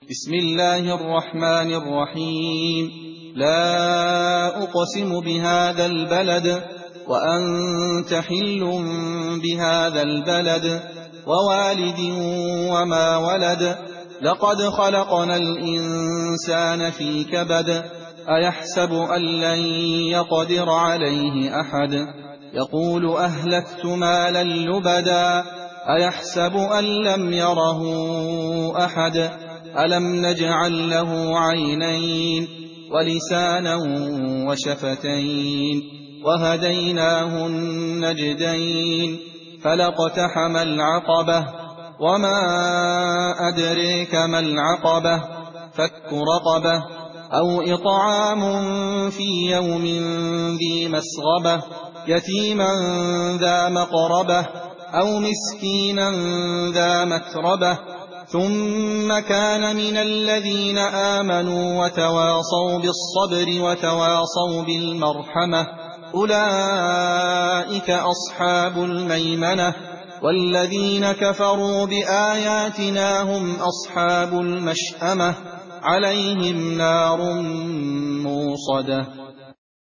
بسم الله الرحمن الرحيم لا أقسم بهذا البلد وأنت حل بهذا البلد ووالد وما ولد لقد خلقنا الإنسان في كبد أيحسب أن لن يقدر عليه أحد يقول أهلكت مالا لبدا أيحسب أن لم يره أحد ألم نجعل له عينين ولسانا وشفتين وهديناه النجدين فلاقتحم العقبة وما أدريك ما العقبة فك رقبة أو إطعام في يوم ذي مسغبة يتيما ذا مقربة أو مسكينا ذا متربة ثم كان من الذين آمنوا وتواصوا بالصبر وتواصوا بالمرحمة أولئك أصحاب الميمنة والذين كفروا بآياتنا هم أصحاب المشأمة عليهم نار موصدة